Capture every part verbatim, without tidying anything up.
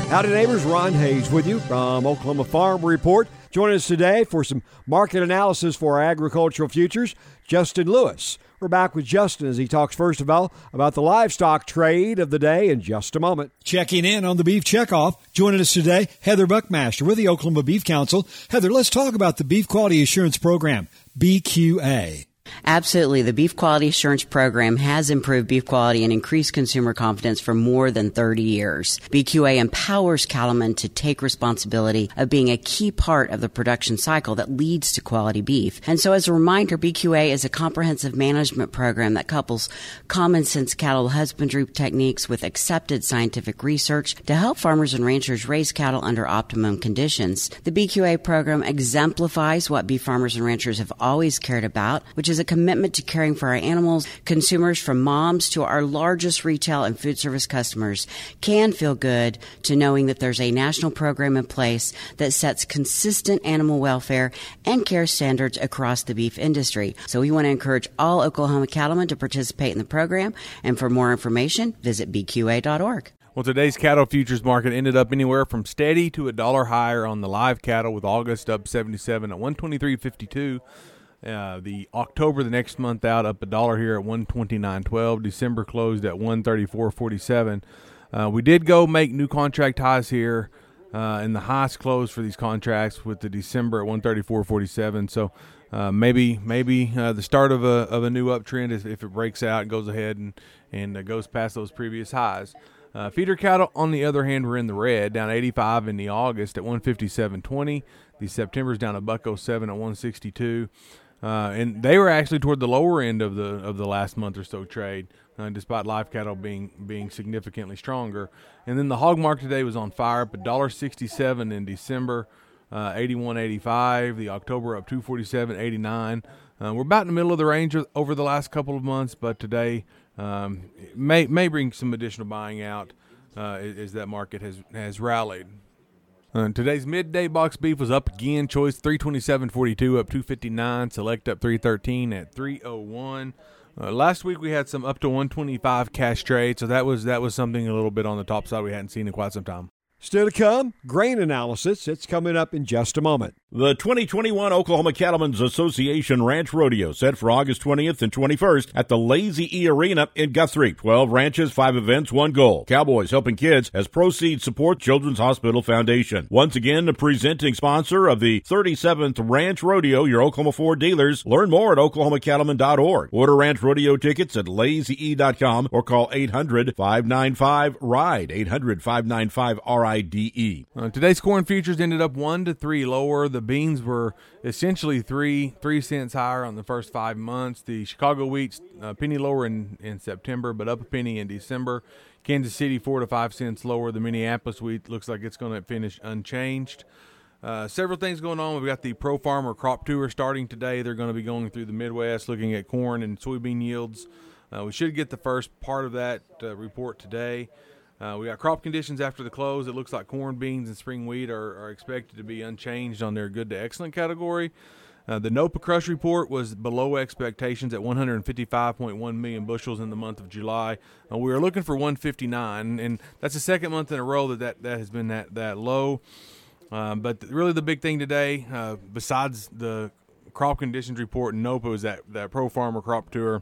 Howdy neighbors, Ron Hayes with you from Oklahoma Farm Report. Joining us today for some market analysis for our agricultural futures, Justin Lewis. We're back with Justin as he talks first of all about the livestock trade of the day in just a moment. Checking in on the Beef Checkoff. Joining us today, Heather Buckmaster with the Oklahoma Beef Council. Heather, let's talk about the Beef Quality Assurance Program, B Q A. Absolutely. The Beef Quality Assurance Program has improved beef quality and increased consumer confidence for more than thirty years. B Q A empowers cattlemen to take responsibility of being a key part of the production cycle that leads to quality beef. And so as a reminder, B Q A is a comprehensive management program that couples common sense cattle husbandry techniques with accepted scientific research to help farmers and ranchers raise cattle under optimum conditions. The B Q A program exemplifies what beef farmers and ranchers have always cared about, which is a commitment to caring for our animals. Consumers from moms to our largest retail and food service customers can feel good to knowing that there's a national program in place that sets consistent animal welfare and care standards across the beef industry. So we want to encourage all Oklahoma cattlemen to participate in the program. And for more information, visit B Q A dot org. Well, today's cattle futures market ended up anywhere from steady to a dollar higher on the live cattle, with August up seventy-seven at one twenty-three fifty-two. Uh, the October, the next month out, up a dollar here at one twenty-nine twelve. December closed at one thirty-four forty-seven. Uh, we did go make new contract highs here, uh, and the highest close for these contracts with the December at one thirty-four forty-seven. So uh, maybe maybe uh, the start of a of a new uptrend if, if it breaks out and goes ahead and and uh, goes past those previous highs. Uh, feeder cattle, on the other hand, were in the red, down eighty-five in the August at one fifty-seven twenty. The September's down a buck oh seven at one sixty-two. Uh, and they were actually toward the lower end of the of the last month or so trade, uh, despite live cattle being being significantly stronger. And then the hog market today was on fire, up one sixty-seven in December, uh, eighty-one eighty-five. The October up two forty-seven eighty-nine. Uh, we're about in the middle of the range over the last couple of months, but today um, may may bring some additional buying out uh, as that market has has rallied. Uh, today's midday box beef was up again. Choice three twenty-seven forty-two, up two fifty-nine. Select up three thirteen at three oh one. Uh, last week we had some up to one twenty-five cash trade, so that was that was something a little bit on the top side we hadn't seen in quite some time. Still to come, grain analysis. It's coming up in just a moment. The twenty twenty-one Oklahoma Cattlemen's Association Ranch Rodeo set for August twentieth and twenty-first at the Lazy E Arena in Guthrie. twelve ranches, five events, one goal. Cowboys Helping Kids as proceeds support Children's Hospital Foundation. Once again, the presenting sponsor of the thirty-seventh Ranch Rodeo, your Oklahoma Ford dealers. Learn more at oklahoma cattlemen dot org. Order Ranch Rodeo tickets at lazy e dot com or call eight hundred, five nine five, RIDE, eight hundred, five nine five, R I D E. Uh, today's corn futures ended up one to three lower. The beans were essentially three three cents higher on the first five months. The Chicago wheat's a penny lower in, in September, but up a penny in December. Kansas City four to five cents lower. The Minneapolis wheat looks like it's going to finish unchanged. Uh, several things going on. We've got the Pro Farmer Crop Tour starting today. They're going to be going through the Midwest, looking at corn and soybean yields. Uh, we should get the first part of that uh, report today. Uh, we got crop conditions after the close. It looks like corn, beans, and spring wheat are, are expected to be unchanged on their good to excellent category. Uh, the NOPA crush report was below expectations at one hundred fifty-five point one million bushels in the month of July. Uh, we were looking for one hundred fifty-nine, and that's the second month in a row that that, that has been that, that low. Um, but really the big thing today, uh, besides the crop conditions report and NOPA, is that, that Pro Farmer Crop Tour.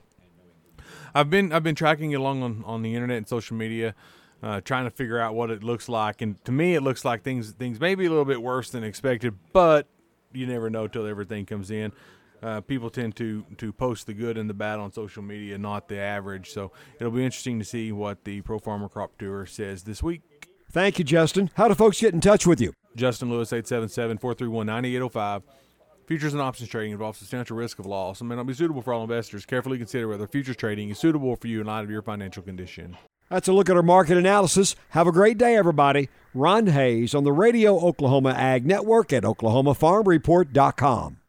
I've been I've been tracking it along on, on the internet and social media. Uh, trying to figure out what it looks like, and to me, it looks like things things may be a little bit worse than expected, but you never know till everything comes in. Uh, people tend to to post the good and the bad on social media, not the average. So it'll be interesting to see what the Pro Farmer Crop Tour says this week. Thank you, Justin. How do folks get in touch with you? Justin Lewis, eight seven seven, four three one, nine eight zero five. Futures and options trading involves substantial risk of loss and may not be suitable for all investors. Carefully consider whether futures trading is suitable for you in light of your financial condition. That's a look at our market analysis. Have a great day, everybody. Ron Hayes on the Radio Oklahoma Ag Network at oklahoma farm report dot com.